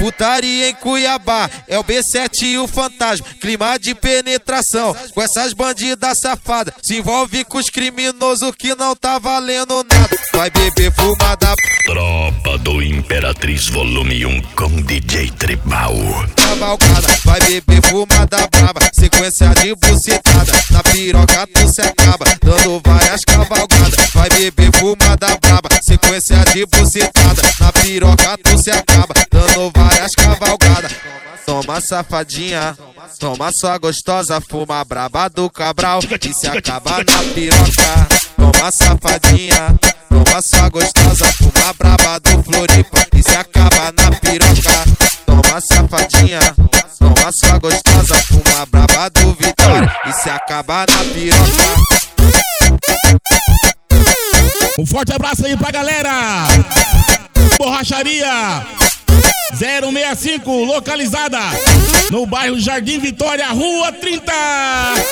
Putaria em Cuiabá, é o B7 e o Fantasma. Clima de penetração, com essas bandidas safadas. Se envolve com os criminosos que não tá valendo nada. Vai beber fumada. Tropa do Imperatriz Volume 1 com DJ Tribal. Cavalgada, vai beber fumada brava. Sequência de bucetada, na piroca tu se acaba, dando várias cavalgadas. Vai beber fumada brava, sequência de bucetada, na piroca tu se acaba, dando várias cavalgadas. Toma safadinha, toma sua gostosa, fuma braba do Cabral e se acaba na piroca. Toma safadinha, toma sua gostosa, fuma braba do Floripa e se acaba na piroca. Toma safadinha, toma sua gostosa, fuma braba do Vitória e se acaba na piroca. Um forte abraço aí pra galera. Borracharia 065, localizada no bairro Jardim Vitória, Rua 30.